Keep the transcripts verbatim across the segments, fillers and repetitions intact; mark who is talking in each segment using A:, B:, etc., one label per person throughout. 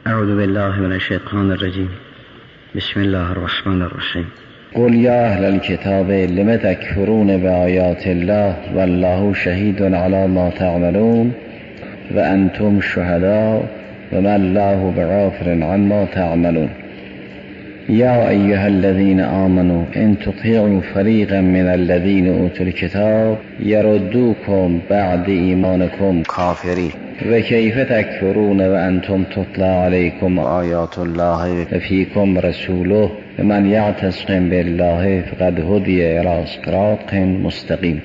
A: اعوذ بالله من الشیطان الرجیم. بسم الله الرحمن الرحیم.
B: قل یا اهل الكتاب لم تکفرون بآیات الله والله شهید علی ما تعملون و انتم شهداء و ما الله بغافل عما تعملون. یا ایها الذین آمنوا ان تطیعوا فریقا من الذین اوتوا الکتاب یردوکم بعد ایمانکم کافرین و کیف تکفرون و انتم تتلی علیکم آیات الله و فیکم رسوله و من یعتصم بالله فقد هدی الی صراط مستقیم.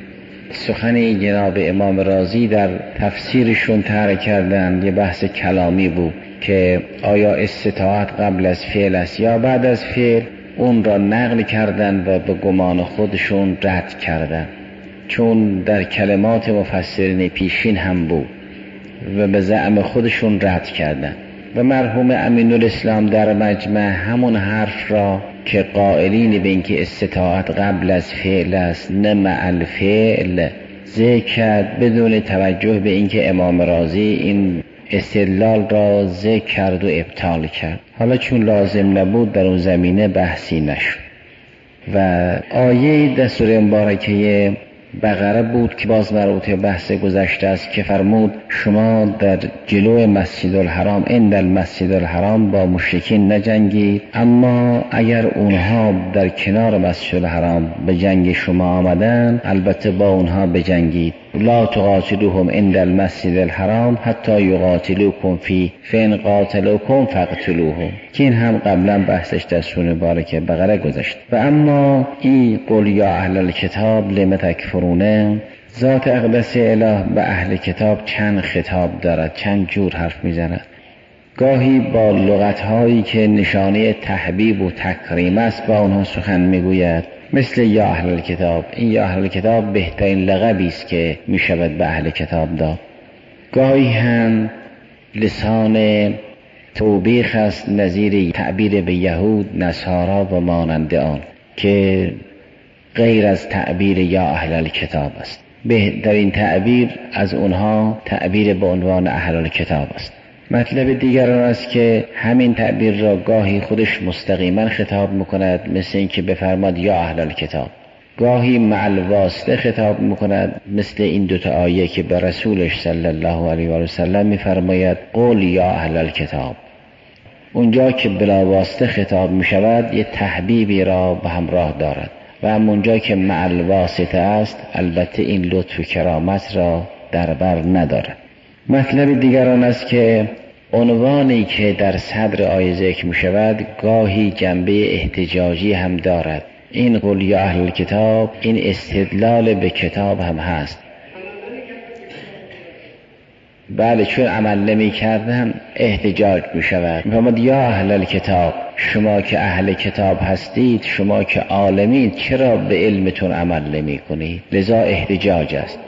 B: سخنی جناب امام رازی در تفسیرشون طرح کردن یه بحث کلامی بود که آیا استطاعت قبل از فعل است یا بعد از فعل. اون را نقل کردن و به گمان خودشون رد کردن، چون در کلمات مفسرین پیشین هم بود و به زعم خودشون رد کردن. و مرحوم امین الاسلام در مجمع همون حرف را که قائلین به اینکه استطاعت قبل از فعل است نه مع الفعل ذکر کرد، بدون توجه به اینکه امام رازی این استدلال را ذکر کرد و ابطال کرد. حالا چون لازم نبود در اون زمینه بحثی نشد. و آیه در سوره مبارکه بقره بود که باز مربوط به بحث گذشته است که فرمود شما در جلو مسجد الحرام عند المسجد الحرام با مشرکین نجنگید، اما اگر اونها در کنار مسجد الحرام به جنگ شما آمدن البته با اونها بجنگید. لا تقاتلوهم عند المسجد الحرام حتی یقاتلوکم فی فین قاتلوکم فاقتلوهم، که این هم قبلا بحثش در سوره مبارکه بقره گذشت. و اما این قل یا اهل الکتاب لم تکفرون، ذات اقدس اله به اهل کتاب چند خطاب دارد، چند جور حرف میزند. گاهی با لغت‌هایی که نشانه تحبیب و تکریم است با آنها سخن میگوید، مثل یا اهل الکتاب. این یا اهل الکتاب بهترین لقبی است که میشود به اهل کتاب داد. گاهی هم لسان توبیخ است، نظیر تعبیر به یهود، نصارا و مانند آن که غیر از تعبیر یا اهل الکتاب است. بهترین تعبیر از اونها تعبیر به عنوان اهل الکتاب است. مطلب دیگر آن است که همین تعبیر را گاهی خودش مستقیما خطاب میکند، مثل اینکه بفرماد یا اهل الکتاب. گاهی مع الواسطه خطاب میکند، مثل این دوتا آیه که به رسولش صلی الله علیه و سلم میفرماید قول یا اهل الکتاب. اونجا که بلا واسطه خطاب میشود یه تحبیبی را به همراه دارد و همونجا که مع الواسطه است البته این لطف و کرامت را در بر ندارد. مطلب دیگر آن است که عنوانی که در صدر آیه ذکر می شود گاهی جنبه احتجاجی هم دارد. این قل یا اهل الکتاب این استدلال به کتاب هم هست. بله، چون عمل نمی کردن احتجاج می شود. می‌فرماید یا اهل الکتاب، شما که اهل کتاب هستید، شما که عالمید، چرا به علمتون عمل نمی کنید؟ لذا احتجاج است.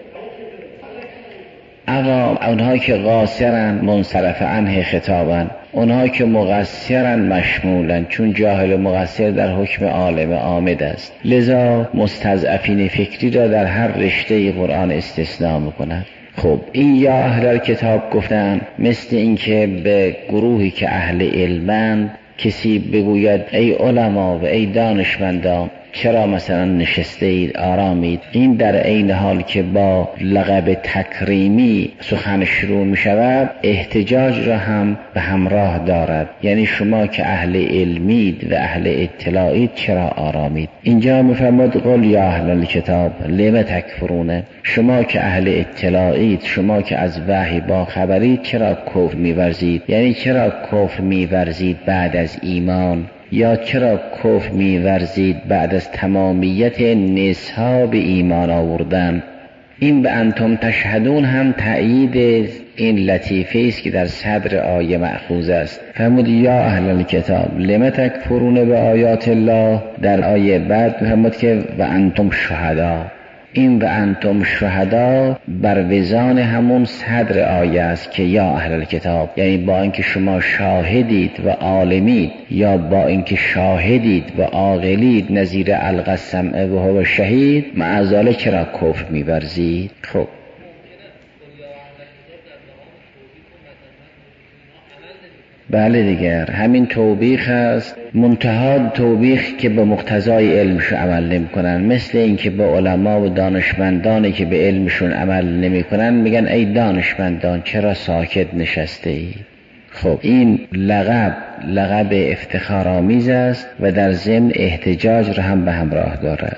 B: عوام، اونها که قاصرن منصرف عنه خطابن، اونها که مقصرن مشمولن، چون جاهل مقصر در حکم عالم عامد است. لذا مستضعفین فکری را در هر رشته قرآن استثناء میکند. خب این یا اهل کتاب گفتن مثل اینکه به گروهی که اهل علمند کسی بگوید ای علما و ای دانشمندان چرا مثلا نشسته اید آرامید. این در عین حال که با لقب تکریمی سخن شروع می شود احتجاج را هم به همراه دارد، یعنی شما که اهل علمید و اهل اطلاعید چرا آرامید. اینجا می فرمود قل یا اهل الکتاب لم تکفرون، شما که اهل اطلاعید، شما که از وحی با خبرید چرا کفر می ورزید، یعنی چرا کفر می ورزید بعد از ایمان، یا چرا کفر می ورزید بعد از تمامیت نصاب ایمان آوردن. این به انتم تشهدون هم تأیید این لطیفه است که در صدر آیه مأخوذ است. فرمود یا اهل الکتاب لم تکفرون به آیات الله، در آیه بعد فرمود که و انتم شهدا. این و انتم شهدا بر وزان همون صدر آیه است که یا اهل الکتاب، یعنی با اینکه شما شاهدید و عالمید، یا با اینکه شاهدید و عاقلید نظیر القى السمع و هو شهید، معذاله چرا کفر می‌ورزید؟ خب بله دیگر همین توبیخ است، منتها توبیخ که به مقتضای علمش عمل نمی کنن، مثل این که به علما و دانشمندانی که به علمشون عمل نمی کنن میگن ای دانشمندان چرا ساکت نشسته ای؟ خب این لقب لقب افتخارآمیز است و در ضمن احتجاج را هم به همراه دارد.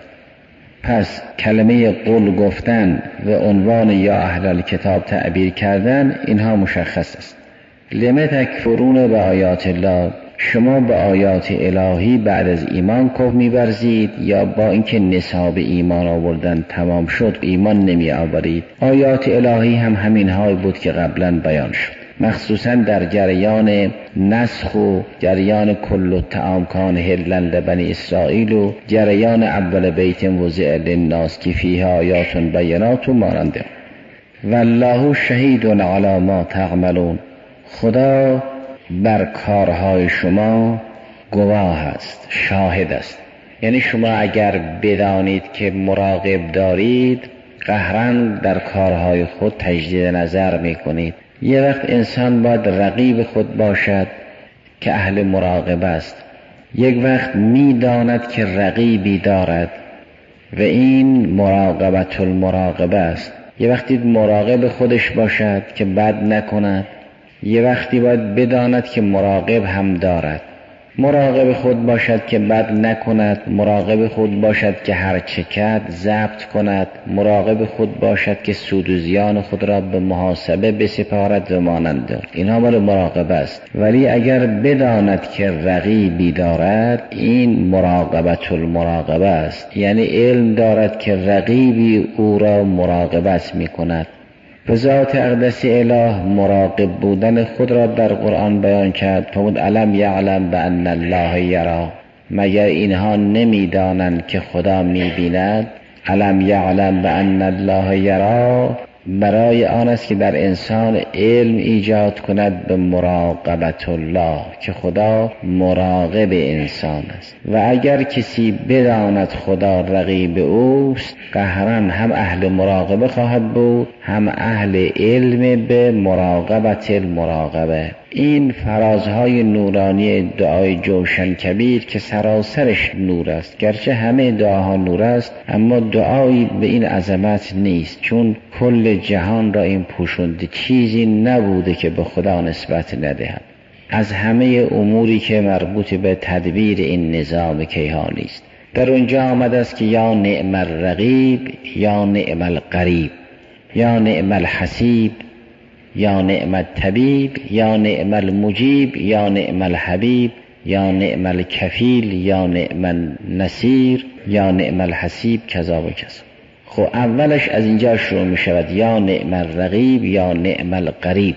B: پس کلمه قل گفتن و عنوان یا اهل الکتاب تعبیر کردن اینها مشخص است. لم تکفرون به آیات الله، شما به آیات الهی بعد از ایمان کفر می‌ورزید یا با اینکه نصاب ایمان آوردن تمام شد ایمان نمی آورید؟ آیات الهی هم همین های بود که قبلا بیان شد، مخصوصا در جریان نسخ و جریان کل الطعام کان حلا لبنی اسرائیل و جریان اول بیت وضع للناس که فیها آیات بینات و ماننده. والله شهید علی ما تعملون، خدا بر کارهای شما گواه است، شاهد است. یعنی شما اگر بدانید که مراقب دارید قهرن در کارهای خود تجدید نظر میکنید. یه وقت انسان باید رقیب خود باشد که اهل مراقبه است، یک وقت میداند که رقیبی دارد و این مراقبت المراقبه است. یه وقتی مراقب خودش باشد که بد نکند، یه وقتی باید بداند که مراقب هم دارد. مراقب خود باشد که بد نکند، مراقب خود باشد که هر چه کرد ضبط کند، مراقب خود باشد که سود و زیان خود را به محاسبه بسپارد و مانند. اینها مال مراقبه است. ولی اگر بداند که رقیبی دارد این مراقبت المراقبه است، یعنی علم دارد که رقیبی او را مراقبت می کند. به ذات اقدس اله مراقب بودن خود را در قرآن بیان کرد. فرمود الم یعلم بان الله یری، مگر اینها نمیدانند که خدا میبیند؟ الم یعلم بان الله یری برای آن است که در انسان علم ایجاد کند به مراقبت الله، که خدا مراقب انسان است. و اگر کسی بداند خدا رقیب اوست قهرن هم اهل مراقبه خواهد بود هم اهل علم به مراقبت المراقبه. این فرازهای نورانی دعای جوشن کبیر که سراسرش نور است، گرچه همه دعاها نور است اما دعایی به این عظمت نیست، چون کل جهان را این پوشونده، چیزی نبوده که به خدا نسبت ندهد. از همه اموری که مربوط به تدبیر این نظام کیهانی است. در اونجا آمده است که یا نعم الرقیب یا نعم القریب، یا نعم الحسیب یا نعم الطبیب یا نعم المجیب یا نعم الحبیب یا نعم الکفیل یا نعم النصیر یا نعم الحسیب کذا و کذا. خب اولش از اینجا شروع می شود، یا نعم الرقیب یا نعم القریب.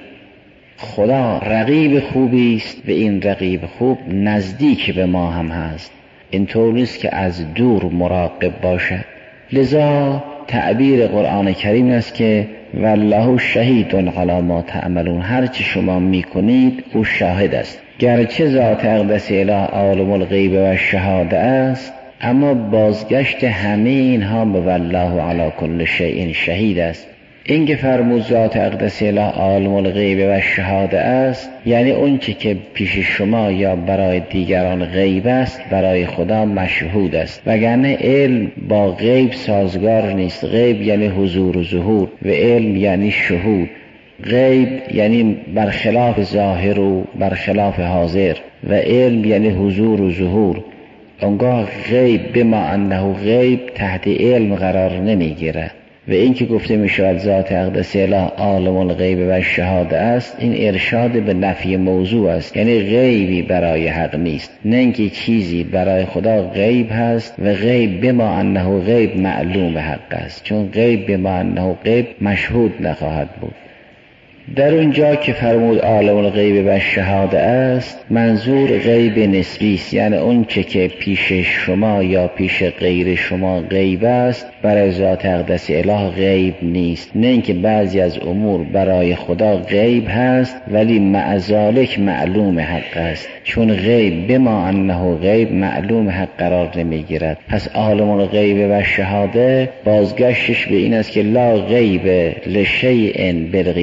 B: خدا رقیب خوبی است و این رقیب خوب نزدیک به ما هم هست، اینطور نیست که از دور مراقب باشد. لذا تعبیر قرآن کریم است که والله شهید علی ما تعملون، هر چی شما میکنید او شاهد است. گرچه ذات اقدس اله عالم الغیب و شهاده است اما بازگشت همه اینها به والله علی کل شیء شهید است. این که فرمود ذات اقدس اله عالم الغیب و شهاده است، یعنی اون چی که پیش شما یا برای دیگران غیب است برای خدا مشهود است، وگرنه علم با غیب سازگار نیست. غیب یعنی حضور و ظهور و علم یعنی شهود. غیب یعنی برخلاف ظاهر و برخلاف حاضر و علم یعنی حضور و ظهور. اونگاه غیب بما انه غیب تحت علم قرار نمیگیره. و این که گفته می شود ذات اقدس اله عالم الغیب و شهاده است، این ارشاد به نفی موضوع است، یعنی غیبی برای حق نیست، نه اینکه چیزی برای خدا غیب هست و غیب بما انه غیب معلوم حق است، چون غیب بما انه غیب مشهود نخواهد بود. در اونجا که فرمود عالم الغیب و شهاده است منظور غیب نسبی است، یعنی اون چه که پیش شما یا پیش غیر شما غیب است برای ذات اقدس اله غیب نیست. نه اینکه بعضی از امور برای خدا غیب هست ولی مع ذالک معلوم حق است، چون غیب بما انه غیب معلوم حق قرار نمیگیرد. پس عالم الغیب و شهاده بازگشتش به این است که لا غیب لشیء بالقیاس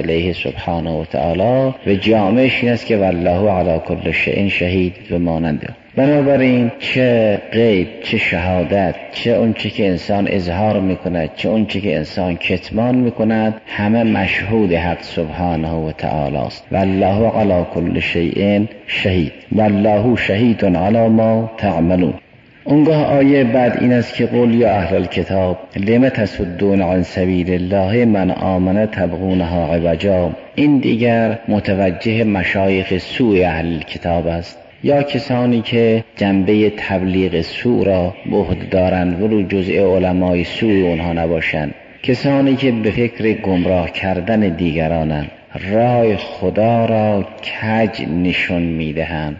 B: الیه سبحانه و تعالی و جامعش این است که والله علی کل شیء شهید و ماننده. بنابراین چه غیب، چه شهادت، چه اون چی که انسان اظهار میکند، چه اون چی که انسان کتمان میکند، همه مشهود حق سبحانه و تعالی است. والله علی کل شیء شهید والله شهید علی ما تعملون. اونگاه آیه بعد این است که قل یا اهل الکتاب لم تصدون عن سبیل الله من آمن تبغونها عوجا. این دیگر متوجه مشایخ سوء اهل الکتاب است، یا کسانی که جنبه تبلیغ سوء را به عهده دارند ولو جزء علمای سوء اونها نباشند، کسانی که به فکر گمراه کردن دیگرانند، راه خدا را کج نشون میدهند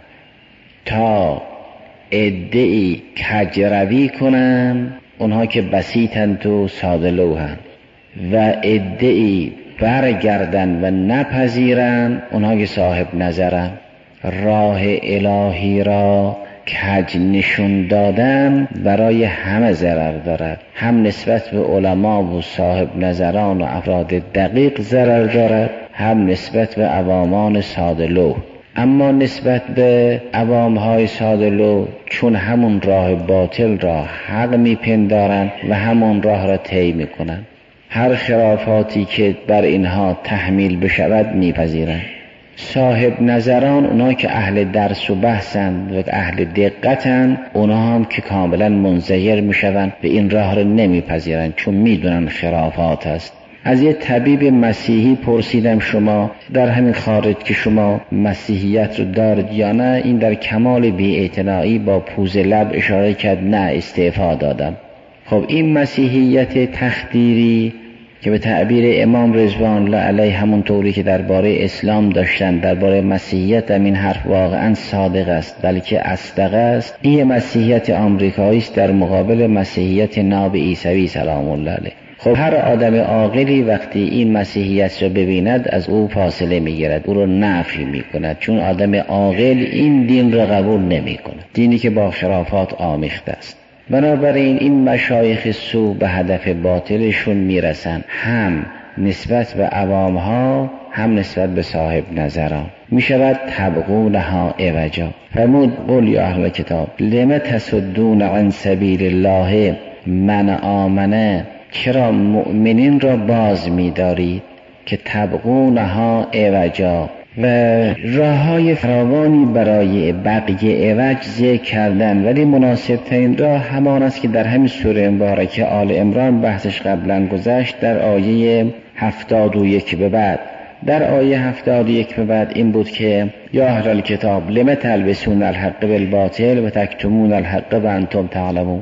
B: تا ادعی کج روی کنند، اونها که بسیطند و ساده لوحند، و ادعی برگردند و نپذیرند، اونها که صاحب نظرند. راه الهی را کج نشون دادن برای همه ضرر دارد، هم نسبت به علما و صاحب نظران و افراد دقیق ضرر دارد، هم نسبت به عوامان ساده لوح. اما نسبت به عوامهای ساده لوح چون همون راه باطل را حق میپندارند و همون راه را طی میکنند، هر خرافاتی که بر اینها تحمیل بشود میپذیرند. صاحب نظران، اونا که اهل درس و بحثند و اهل دقتند، اونا هم که کاملا منزجر میشوند و این راه را نمیپذیرند چون میدونن خرافات است. از یه طبیب مسیحی پرسیدم شما در همین خارج که شما مسیحیت رو دارد یا نه؟ این در کمال بی‌اعتنایی با پوز لب اشاره کرد نه، استعفا دادم. خب این مسیحیت تخدیری که به تعبیر امام رضوان الله علیه همون طوری که درباره اسلام داشتن درباره مسیحیت هم این حرف واقعا صادق است بلکه اصدق است، این مسیحیت آمریکایی است در مقابل مسیحیت ناب عیسوی سلام الله علیه. خب هر آدم عاقلی وقتی این مسیحیت رو ببیند از او فاصله میگیرد، او رو نفی میکند، چون آدم عاقل این دین را قبول نمیکند، دینی که با خرافات آمیخته است. بنابراین این مشایخ سو به هدف باطلشون میرسن، هم نسبت به عوامها هم نسبت به صاحب نظران. میشود تبغونها عوجا. فرمود قل یا اهل کتاب لم تصدون عن سبیل الله من آمنه، چرا مؤمنین را باز می‌دارید که تبغونها عوجا، و راه‌های فراوانی برای بقیه عوج ذکر کردن، ولی مناسب ترین راه همان است که در همین سوره مبارکه آل عمران بحثش قبلا گذشت، در آیه هفتاد و یک به بعد. در آیه هفتاد و یک به بعد این بود که یا اهل الکتاب لم تلبسون الحق بالباطل و تکتمون الحق و انتم تعلمون.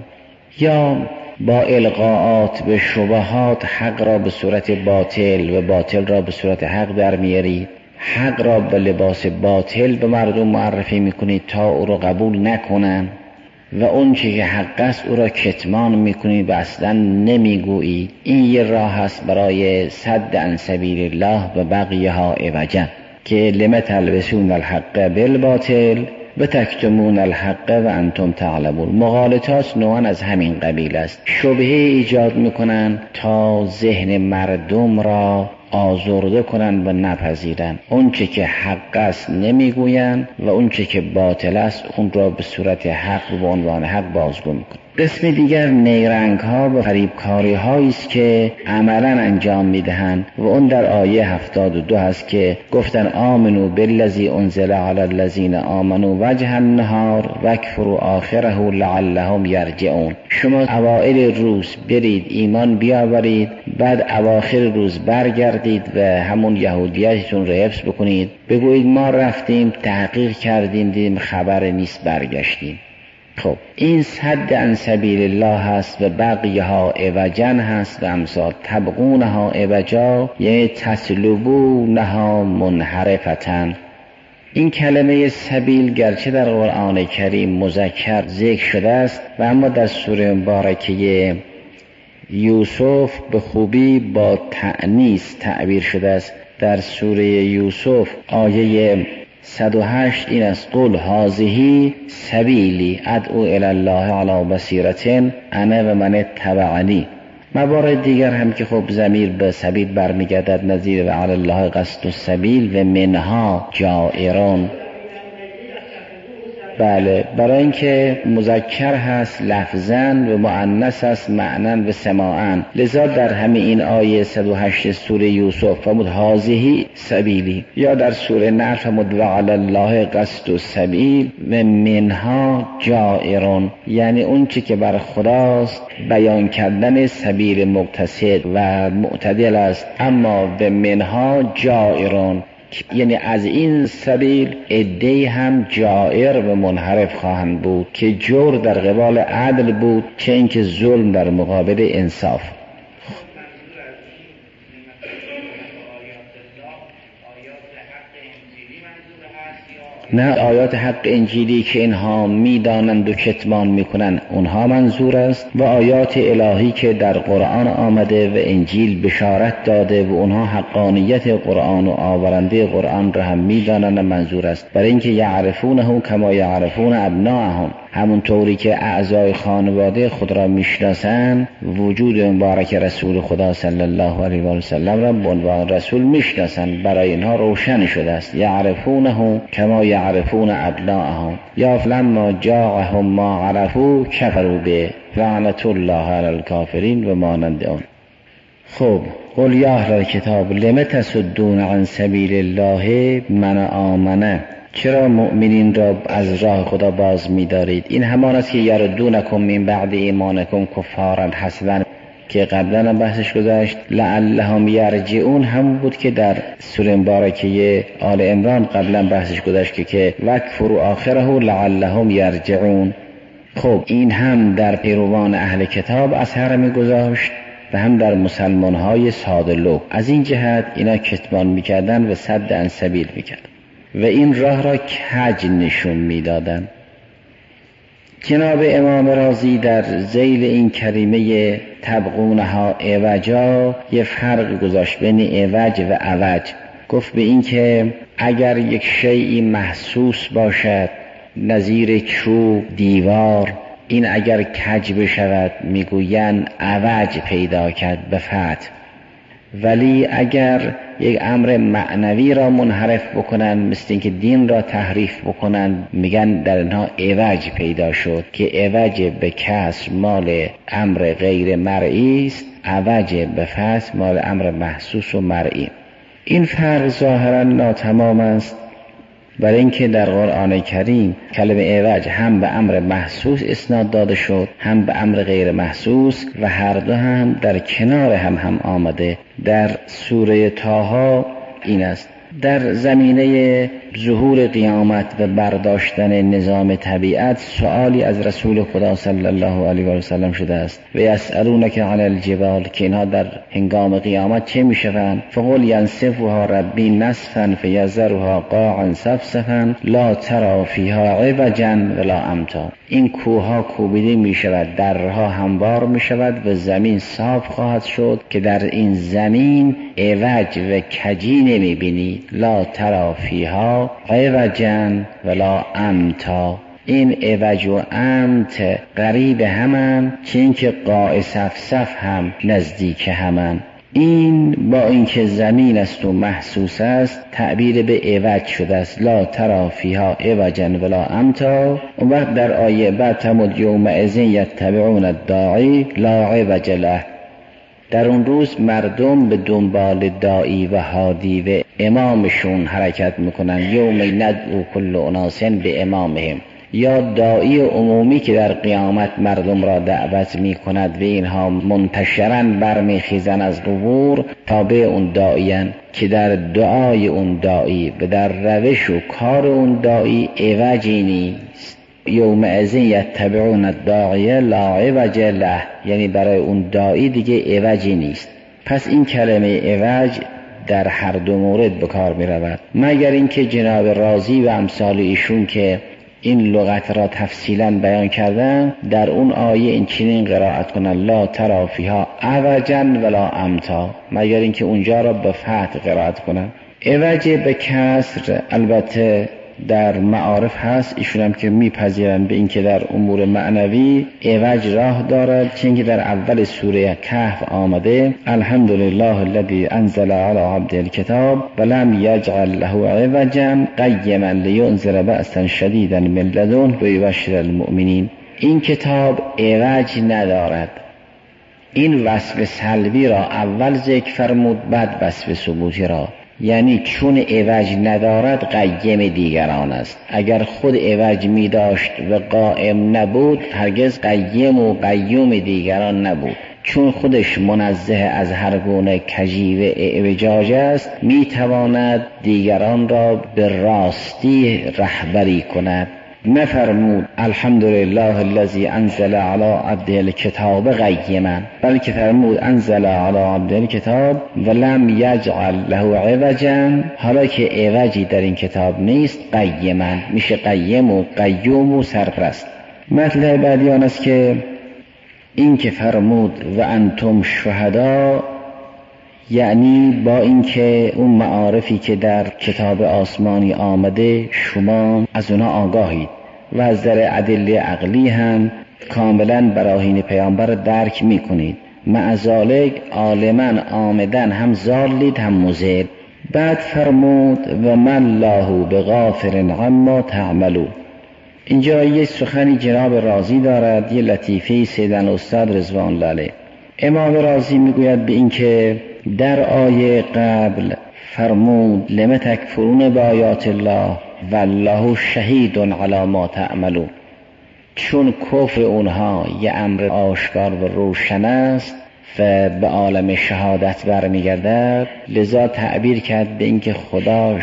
B: یا با القاءات به شبهات حق را به صورت باطل و باطل را به صورت حق در میارید، حق را به لباس باطل به مردم معرفی میکنید تا او را قبول نکنن، و اون چی که حق است او را کتمان میکنید و اصلا نمیگویید. این یه راه است برای صد عن سبیل الله و بقیه ها عوجا، که لم تلبسون الحق بالباطل و تکتمون الحق و انتم تعلمون. مغالطات نوعا از همین قبیل است، شبهه ایجاد میکنن تا ذهن مردم را آزرده کنند و نپذیرند. اون چه که حق است نمیگویند و اون چه که باطل است اون را به صورت حق و به عنوان حق بازگو میکنند. قسم دیگر نیرنگ ها و فریبکاری هایی است که عملا انجام میدهند و اون در آیه هفتاد و دو هست که گفتن آمنو بالذی انزل علی الذین آمنو وجه النهار واکفروا آخره لعلهم یرجعون. شما اوائل روز برید ایمان بیاورید، بعد اواخر روز برگردید و همون یهودیتتون رو حفظ بکنید، بگویید ما رفتیم تحقیق کردیم دیدیم خبر نیست برگشتیم. خب این صد عن سبیل الله هست و بقیه ها عوجا هست و امثال تبغونها عوجا یعنی تسلبونها منحرفتن. این کلمه سبیل گرچه در قرآن کریم مذکر ذکر شده است و اما در سوره مبارکه یوسف به خوبی با تأنیث تعبیر شده است. در سوره یوسف آیه صد و هشت این است قل هذه سبیلی ادعو الی الله علی بصیرة انا و من اتبعنی. موارد دیگر هم که خب ضمیر به سبیل برمیگردد، نظیر و علی الله قصد السبیل و منها جائرون. بله، برای اینکه مذکر هست لفظاً و مؤنث هست معناً و سماعاً، لذا در همه این آیه صد و هشت سوره یوسف فرمود هذه سبیلی، یا در سوره نحل فرمود و علی الله قصد السبیل و منها جائرون، یعنی اون چی که بر خداست بیان کردن سبیل مقتصد و معتدل است، اما و منها جائرون، یعنی از این سبیل عده‌ای هم جائر و منحرف خواهند بود که جور در قبال عدل بود، چه اینکه ظلم در مقابل انصاف. نه، آیات حق انجیلی که اینها میدانند و کتمان میکنند اونها منظور است، و آیات الهی که در قرآن آمده و انجیل بشارت داده و اونها حقانیت قرآن و آورنده قرآن را هم میدانند منظور است. برای اینکه یعرفونه کما یعرفون ابناءهم، همون طوری که اعضای خانواده خود را میشناسند، وجود مبارک رسول خدا صلی الله علیه و سلم را به عنوان رسول میشناسند، برای اینها روشن شده است. یعرفونه کما یعرفون ابناءهم یا فلما جاءهم ما عرفوا کفروا به لعنت الله علی الکافرین و مانند آن. خب قل یا اهل الکتاب لم تصدون عن سبیل الله من آمنه، چرا مؤمنین را از راه خدا باز می‌دارید؟ این همان است که یردونکم من بعد ایمانکم کفارا حسدا که قبلا بحثش گذشت. لعلهم یرجعون هم بود که در سوره مبارکه آل عمران قبلا بحثش گذشت که که وکفروا آخره لعلهم یرجعون. خب این هم در پیروان اهل کتاب اثر می‌گذاشت و هم در مسلمان‌های ساده‌لو. از این جهت اینا کتمان می‌کردن و صد عن سبیل می‌کردن و این راه را کج نشون میدادن. جناب امام رازی در ذیل این کریمه تبغونها عوجا یه فرق گذاشت بین عوج و عوج. گفت به این که اگر یک شیئی محسوس باشد نظیر چوب، دیوار، این اگر کج بشود میگوین عوج پیدا کرد به فتح، ولی اگر یک امر معنوی را منحرف بکنن مثل اینکه دین را تحریف بکنن میگن در اینها عوج پیدا شد، که عوج به کسر مال امر غیر مرئی است، عوج به فتح مال امر محسوس و مرئی. این فرق ظاهرا ناتمام است، برای اینکه در قرآن کریم کلمه عوج هم به امر محسوس اسناد داده شد هم به امر غیر محسوس و هر دو هم در کنار هم هم آمده. در سوره طه این است. در زمینه ظهور قیامت و برداشتن نظام طبیعت سوالی از رسول خدا صلی الله علیه و سلم شده است و یسألونک عن الجبال، که اینها در هنگام قیامت چه میشوند؟ فقل ینسفها ربی نسفا فیذرها قاعا صفصفا لا تری فیها عوجا ولا امتا. این کوها کوبیده میشود، درها هموار میشود و زمین صاف خواهد شد که در این زمین عوج و کجی نمیبینی. لا تری فیها عوجا ولا امتا. این عوج و امت قریب همن، که اینکه قاع صفصف هم نزدیک همن. این با اینکه زمین است و محسوس است تعبیر به عوج شده است. لا تری فیها عوجا ولا امتا. اون وقت در آیه بعد تمود یومئذ یتبعون الداعی لا عوج له. در اون روز مردم به دنبال داعی و هادی و امامشون حرکت میکنن. یوم ندعو کل اناس به امامهم، یا داعی عمومی که در قیامت مردم را دعوت میکند و اینها منتشراً برمیخیزن از قبور تابع اون داعیان، که در دعای اون داعی و در روش و کار اون داعی عوجی نیست. یومئذ یتبعون الداعی لا عوج له، یعنی برای اون داعی دیگه عوجی نیست. پس این کلمه عوج در هر دو مورد به کار می رود، مگر اینکه جناب رازی و امثال ایشون که این لغت را تفصیلا بیان کردن در اون آیه این چنین قرائت کنن لا تری فیها عوجا ولا امتا، مگر اینکه اونجا را به فتح قرائت کنن. عوج به کسر البته در معارف هست، ایشون هم که میپذیرن به این که در امور معنوی عوج راه دارد، چون که در اول سوره کهف آمده الحمدلله الذی انزل علی عبده الکتاب ولم یجعل له عوجا قیما لینذر بأسا شدیدا من لدنه و یبشر المؤمنین. این کتاب عوج ندارد. این وصف سلبی را اول ذکر فرمود، بعد وصف ثبوتی را، یعنی چون عوج ندارد قیم دیگران است. اگر خود عوج می داشت و قائم نبود هرگز قیم و قیوم دیگران نبود. چون خودش منزه از هر گونه کژی و اعوجاج است، می تواند دیگران را به راستی رهبری کند. نفرمود الحمدلله الذی انزل علی عبده الکتاب قیما، بلکه فرمود انزل علی عبده الکتاب ولم یجعل له عوجا، حالا که عوجی در این کتاب نیست قیما، میشه قیم و قیوم و سرپرست. مطلب بعدی آن است که این که فرمود و انتم شهدا، یعنی با اینکه اون معارفی که در کتاب آسمانی آمده شما از اونا آگاهید و از در ادله عقلی هم کاملا براهین پیامبر درک میکنید، مع ذالک عالما آمدن هم ضالید هم مضل. بعد فرمود و من الله بغافر عما تعملون. اینجا یه سخنی جناب رازی دارد، یه لطیفه سیدن استاد رضوان الله علیه. امام رازی میگوید به این که در آیه قبل فرمود لم تکفرون بآیات الله والله شهید علی ما تعملون، چون کفر اونها یه امر آشکار و روشن است و به عالم شهادت برمیگردد، لذا تعبیر کرد به اینکه خدا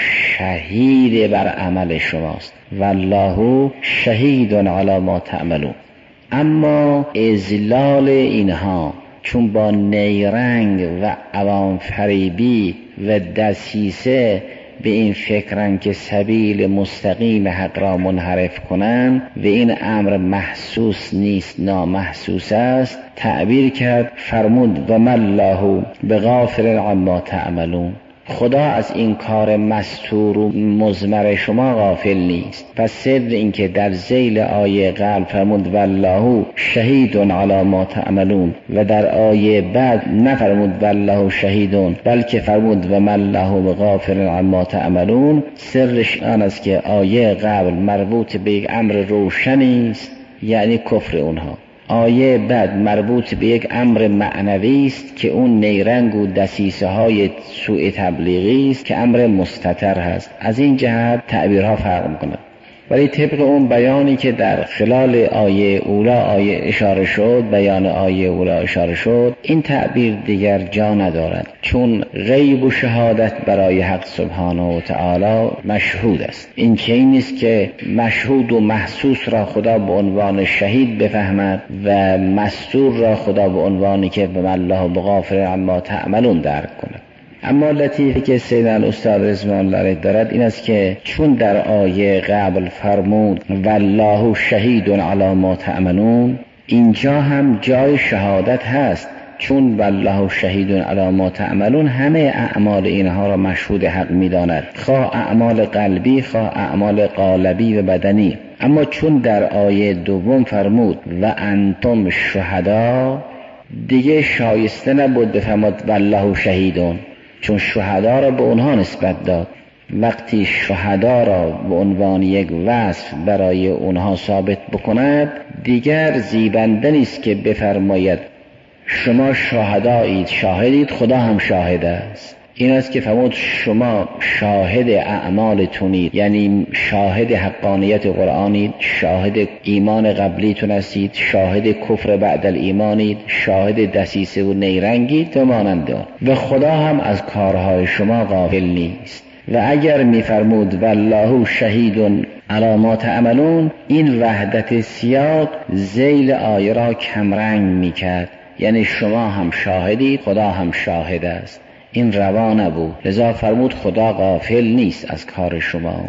B: شهید بر عمل شماست، والله شهید علی ما تعملون. اما اذلال اینها چون با نیرنگ و عوام فریبی و دسیسه به این فکرن که سبیل مستقیم حق را منحرف کنند و این امر محسوس نیست نامحسوس است، تعبیر کرد فرمود و من الله بغافل عما تعملون، خدا از این کار مستور و مضمر شما غافل نیست. پس سر این که در ذیل آیه قبل فرمود والله شهید علی ما تعملون و در آیه بعد نفرمود والله شهیدون بلکه فرمود و من الله بغافل عما تعملون، سرش آن است که آیه قبل مربوط به یک امر روشنی است، یعنی کفر اونها. آیه بعد مربوط به یک امر معنوی است که اون نیرنگ و دسیسه های سوء تبلیغی است که امر مستتر هست. از این جهت تعبیرها فرق میکنه. ولی طبق اون بیانی که در خلال آیه اولا آیه اشاره شد، بیان آیه اولا اشاره شد، این تعبیر دیگر جا ندارد، چون غیب و شهادت برای حق سبحانه و تعالی مشهود است. این چیزی نیست که مشهود و محسوس را خدا به عنوان شهید بفهمد و مستور را خدا به عنوانی که به الله بغافل عما تعملون درک کند. اما لطیفی که سیدن استاد رضوان الله علیه دارد این است که چون در آیه قبل فرمود والله شهید علی ما تعملون، اینجا هم جای شهادت هست، چون والله شهید علی ما تعملون همه اعمال اینها را مشهود حق می‌داند، خواه اعمال قلبی خواه اعمال قالبی و بدنی. اما چون در آیه دوم فرمود و انتم شهدا، دیگه شایسته نبود بفرماد والله شهیدون، چون شهدا را به اونها نسبت داد. وقتی شهدا را به عنوان یک وصف برای اونها ثابت بکند، دیگر زیبنده نیست که بفرماید شما شهدایید، شاهدید، خدا هم شاهد است. این است که فرمود شما شاهد اعمالتونید، یعنی شاهد حقانیت قرآنید، شاهد ایمان قبلیتون هستید، شاهد کفر بعد الایمانید، شاهد دسیسه و نیرنگید و مانند آن، و خدا هم از کارهای شما غافل نیست. و اگر میفرمود والله شهید علی ما تعملون، این وحدت سیاق ذیل آیه را کمرنگ میکرد، یعنی شما هم شاهدید، خدا هم شاهد است. این روا نبود، لذا فرمود خدا غافل نیست از کار شما.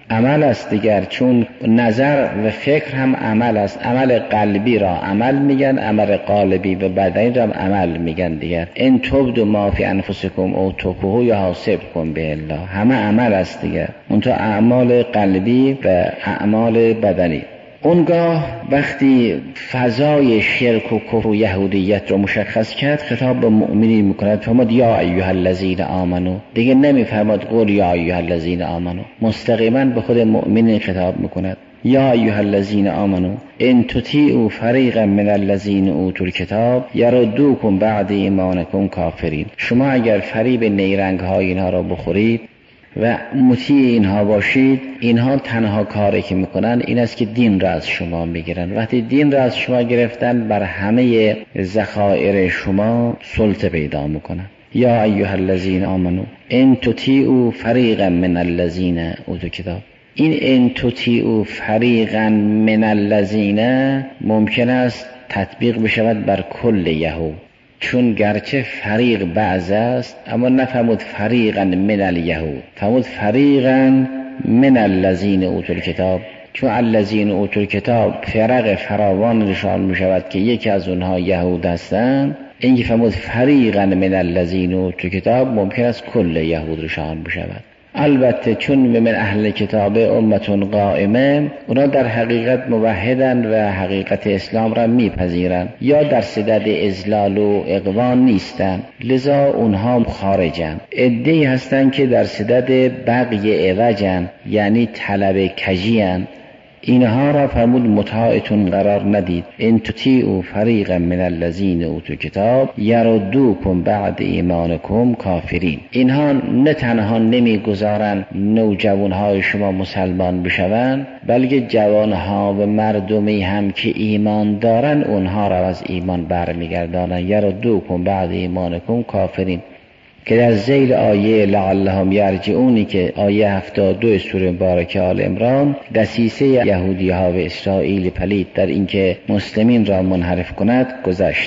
B: عمل است دیگر، چون نظر و فکر هم عمل است. عمل قلبی را عمل میگن، عمل قالبی و بدنی را هم عمل میگن دیگر. ان تبدوا ما فی انفسکم او تخفوه یحاسبکم به الله، همه عمل است دیگر، اون تو اعمال قلبی و اعمال بدنی. اونگاه وقتی فضای شرک و کفر و یهودیت رو مشخص کرد، خطاب به مؤمنین میکند، فرمود یا ایها الذین آمنو، دیگه نمیفرماد قول یا ایها الذین آمنو، مستقیما به خود مؤمنین خطاب میکند. یا ایها الذین آمنو ان تطیعوا فریقا من الذین اوتوا الکتاب یردوکم بعد ایمانکم کافرین. شما اگر فریب نیرنگ های اینها را بخورید و مطیع اینها باشید، اینها تنها کاری که میکنن این است که دین را از شما میگیرن. وقتی دین را از شما گرفتن، بر همه ذخایر شما سلطه پیدا میکنن. یا ایها الذین آمنو ان تطیعوا فریقا من الذین اوتوا الکتاب. این ان تطیعوا فریقا من الذین ممکن است تطبیق بشود بر کل یهود، چون گرچه فریق بعض است اما نفهمود فریقا من الیهود، فهمود فریقا من الذین اوتوا الکتاب، چون الذین اوتوا الکتاب فرق فراوان نشان می شود که یکی از اونها یهود هستند. این که فهمود فریقا من الذین اوتوا الکتاب ممکن است کل یهود نشان بشود. البته چون من اهل کتاب امتون قائمه، اونا در حقیقت موحدن و حقیقت اسلام را میپذیرن، یا در صدد اذلال و اقوان نیستن، لذا اونها خارجن. عده‌ای هستن که در صدد بغی عوجن، یعنی طلب کجیان، اینها را فرمود مطاعتون قرار ندید. ان تطیعوا فریقا من الذین اوتوا الکتاب یردوکم بعد ایمانکم کافرین. اینها نه تنها نمیگذارن نوجوانهای شما مسلمان بشوند، بلکه جوانها و مردمی هم که ایمان دارن اونها را از ایمان برمیگردانن. یردوکم بعد ایمانکم کافرین، که در ذیل آیه لعلهم یرجعونی که آیه هفتاد و دو سوره مبارکه آل عمران دسیسه یهودی ها و اسرائیل پلید در اینکه مسلمین را منحرف کند گذشت.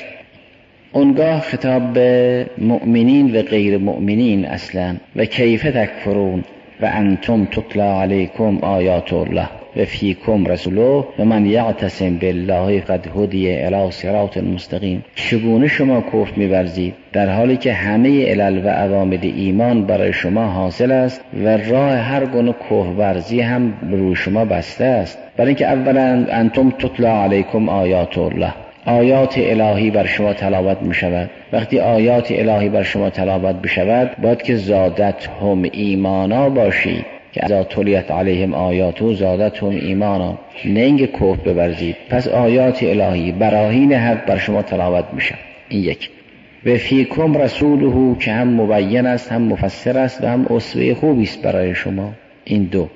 B: اونگاه خطاب به مؤمنین و غیر مؤمنین اصلا، و کیف تکفرون و انتم تتلی علیکم آیات الله و فیکم رسوله و من یعتصم بالله قد هدی الی صراط مستقیم. چگونه شما کفر می‌ورزید در حالی که همه علل و عوامل ایمان برای شما حاصل است و راه هر گونه کفرورزی هم روی شما بسته است. برای اینکه اولا انتم تتلی علیکم آیات الله، آیات الهی بر شما تلاوت می شود. وقتی آیات الهی بر شما تلاوت بشود، باید که زادت هم ایمانا باشید، که اذا تلیت علیهم آیاتو زادتهم ایمانا، نه اینکه کفر بورزید. پس آیات الهی براهین حق بر شما تلاوت میشه. این یک. و فیکم رسوله، که هم مبین است، هم مفسر است و هم اسوه خوبی است برای شما. این دو.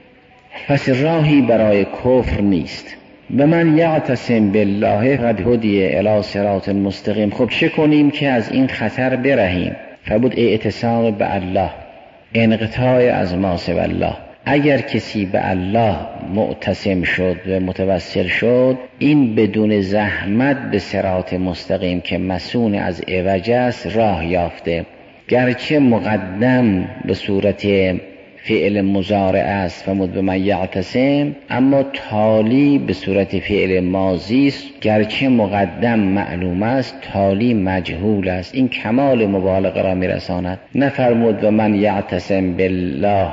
B: پس راهی برای کفر نیست. و من یعتصم بالله قد هدی الی صراط مستقیم. خب چه کنیم که از این خطر برهیم؟ فرمود اعتصام به الله، انقطاع از ما سوی الله. اگر کسی به الله معتصم شد و متوسل شد، این بدون زحمت به صراط مستقیم که مسون از عوج است راه یافته. گرچه مقدم به صورت فعل مضارع است فرمود به من یعتصم، اما تالی به صورت فعل ماضی است. گرچه مقدم معلوم است، تالی مجهول است. این کمال مبالغه را میرساند. نفرمود به من یعتصم بالله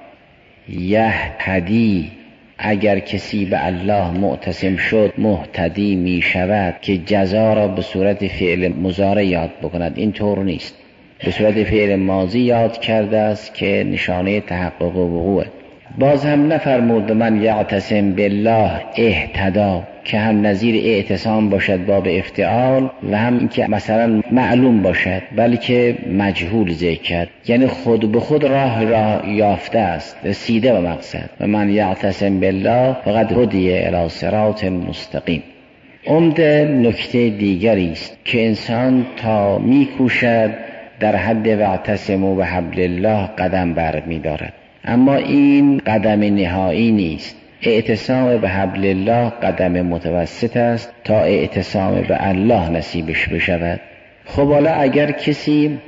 B: یهتدی، اگر کسی به الله معتصم شد مهتدی می شود، که جزا را به صورت فعل مضارع یاد بکند. این طور نیست، به صورت فعل ماضی یاد کرده است که نشانه تحقق و وقوع. باز هم نفرمود من یعتصم بالله اهتدا، که هم نظیر اعتصام باشد باب افتعال و هم که مثلا معلوم باشد بلکه مجهول ذکر کرد، یعنی خود به خود راه راه یافته است، رسیده به مقصد. و من یعتصم بالله فقد هدی الی صراط مستقیم. عمده نکته دیگری است که انسان تا میکوشد در حد واعتصموا بحبل الله قدم بر می دارد، اما این قدم نهایی نیست. اعتصام به حبل الله قدم متوسط است تا اعتصام به الله نصیبش بشود. خب حالا اگر کسی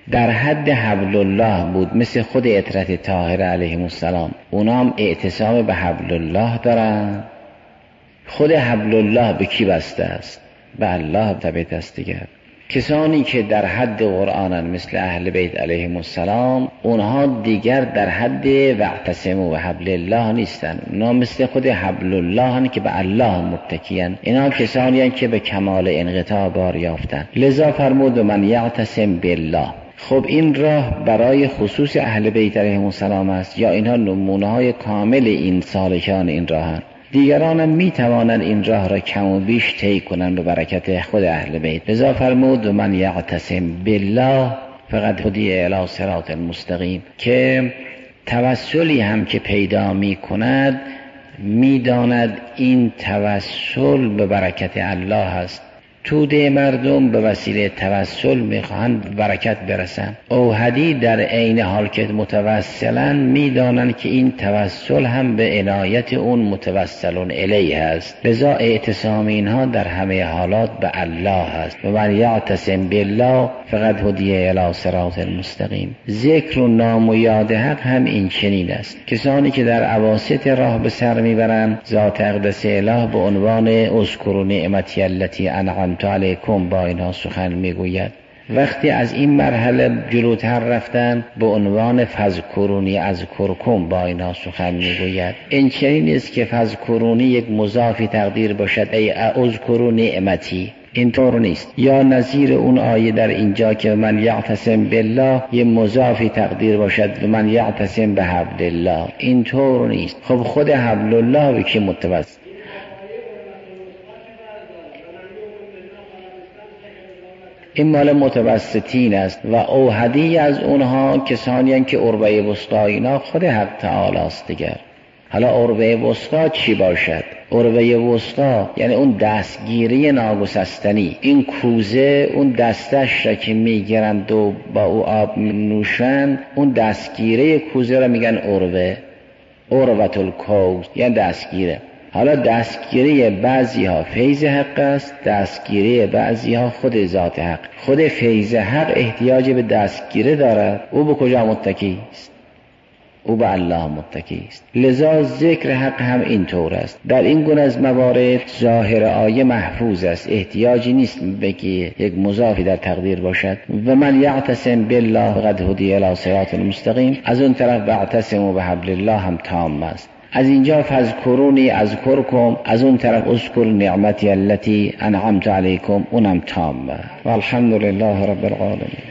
B: در حد حبل الله بود، مثل خود عترت طاهره علیهم السلام. اونا هم اعتصام به حبل الله دارن. خود حبل الله به کی بسته است؟ به الله ثابت است دیگر. کسانی که در حد قرآنن مثل اهل بیت علیهم السلام، اونها دیگر در حد واعتصموا به حبل الله نیستن. اونا مثل خود حبل الله هن که به الله متکیان. اینا کسانی هن که به کمال انقطاع بار یافتن. لذا فرمود من یعتصم بالله. خب این راه برای خصوص اهل بیت علیهم السلام است یا اینها نمونه های کامل این سالکان این راهن؟ دیگران هم می توانند این راه را کم و بیش طی کنند به برکت خود اهل بیت. لذا فرمود من یعتصم بالله فقد هدی الی صراط مستقیم، که توسلی هم که پیدا می کند می داند این توسل به برکت الله است. توده مردم به وسیله توسل میخواهند برکت برسن. اوحدی در عین حال که متوسلن میدانند که این توسل هم به عنایت اون متوسلون الیه است. لذا اعتصام اینها در همه حالات به الله است. و من یعتصم بالله فقد هدی الی صراط مستقیم. ذکر و نام و یاد حق هم این چنین است. کسانی که در اواسط راه به سر میبرند، ذات اقدس اله به عنوان اذکروا نعمتی التی انعمت علیکم با اینها سخن میگوید. وقتی از این مرحله جلوتر رفتن به عنوان فذکرونی اذکرکم با اینها سخن میگوید. این چنین است که فذکرونی یک مضافی تقدیر باشد ای اذکروا نعمتی، اینطور نیست. یا نظیر اون آیه در اینجا که من یعتصم بالله یه مضافی تقدیر باشد و من یعتصم به حبل الله، اینطور نیست. خب خود حبل الله به کی متوسل؟ این مال متوسطین است و اوحدی از اونها کسانی هستند که عروه وسطی اینا خود حق تعالی است دیگر. حالا عروه وسطی چی باشد؟ عروه وسطی یعنی اون دستگیری ناگسستنی، این کوزه اون دستش را که میگیرند و با او آب نوشند، اون دستگیره کوزه را میگن عروه، عروة الکوز یعنی دستگیره. حالا دستگیری بعضی ها فیض حق است، دستگیری بعضی ها خود ذات حق. خود فیض حق احتیاج به دستگیره دارد. او به کجا متکی است؟ او به الله متکی است. لذا ذکر حق هم اینطور است. در این گونه از موارد ظاهر آیه محفوظ است، احتیاجی نیست بگی یک مضافی در تقدیر باشد. و من یعتصم بالله فقد هدی الی صراط مستقیم. از اون طرف واعتصموا بحبل الله هم تام است. از اینجا فذکرونی اذکرکم، از اون طرف اذکر نعمتی التی انعمت علیکم، اونم تامه. والحمد لله رب العالمین.